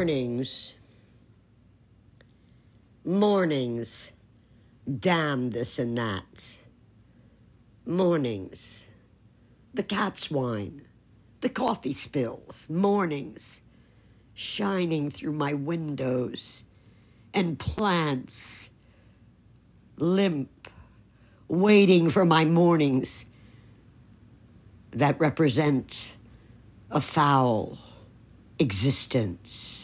Mornings. Mornings. Damn this and that. Mornings. The cat's whine. The coffee spills. Mornings. Shining through my windows. And plants. Limp. Waiting for my mornings. That represent a foul existence.